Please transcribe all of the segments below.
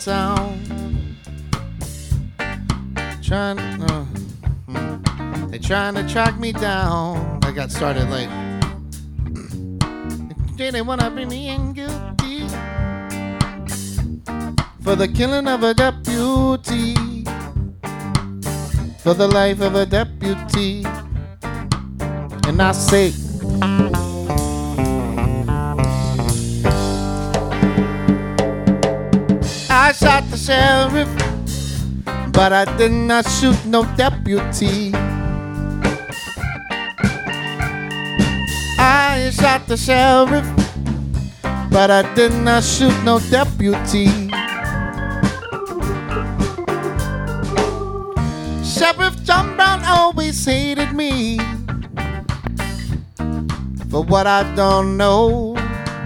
town. They trying to track me down. I got started late. They wanna bring me in guilty for the killing of a deputy, for the life of a deputy. And I say, I shot the sheriff, but I did not shoot no deputy. I shot the sheriff, but I did not shoot no deputy. Sheriff John Brown always hated me for what I don't know.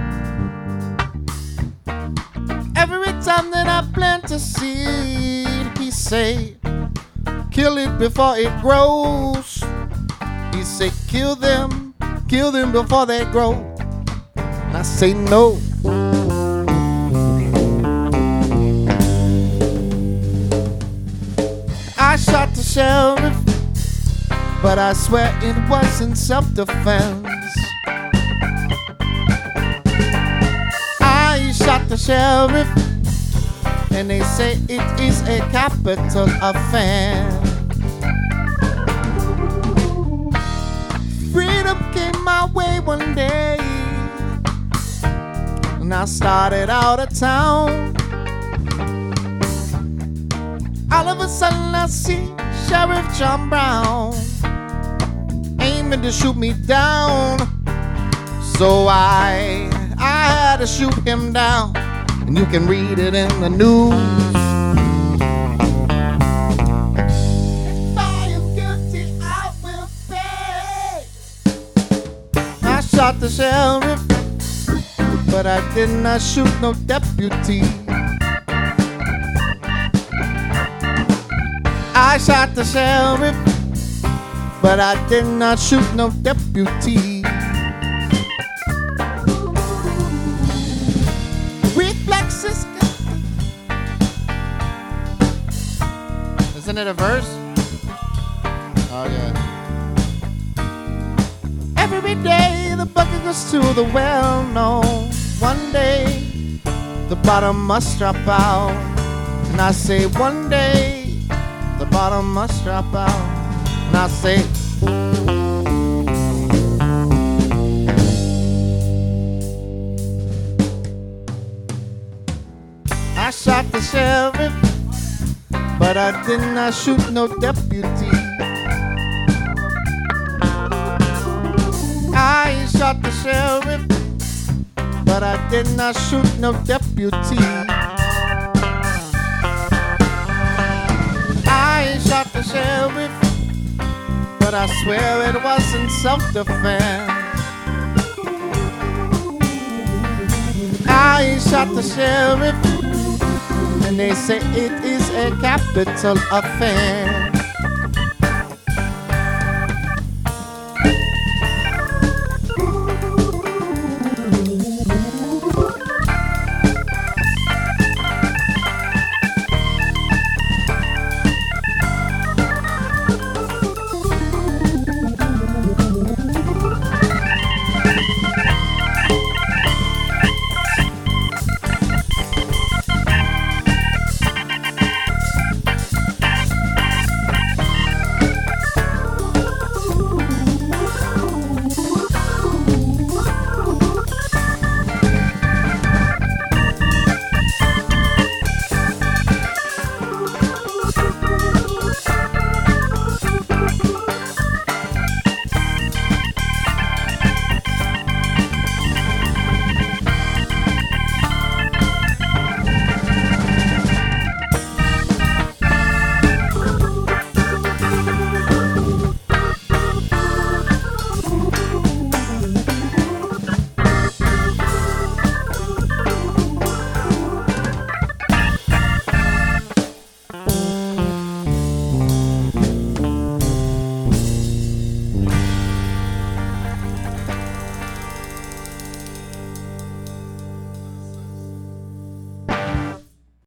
Every time that I plant a seed, he say, kill it before it grows. He say, kill them before they grow. And I say no. I shot the sheriff, but I swear it wasn't self-defense. I shot the sheriff, and they say it is a capital offense. Freedom came my way one day, and I started out of town. All of a sudden I see Sheriff John Brown aiming to shoot me down. So I had to shoot him down, and you can read it in the news. If I am guilty, I will pay. I shot the sheriff, but I did not shoot no deputy. I shot the sheriff, but I did not shoot no deputy. Reflexes. Isn't it a verse? Oh yeah. Every day the bucket goes to the well. No, one day the bottom must drop out. And I say one day the bottom must drop out. And I say, I shot the sheriff, but I did not shoot no deputy. I shot the sheriff, but I did not shoot no deputy. I shot the sheriff, but I swear it wasn't self-defense. I shot the sheriff, and they say it is a capital offense.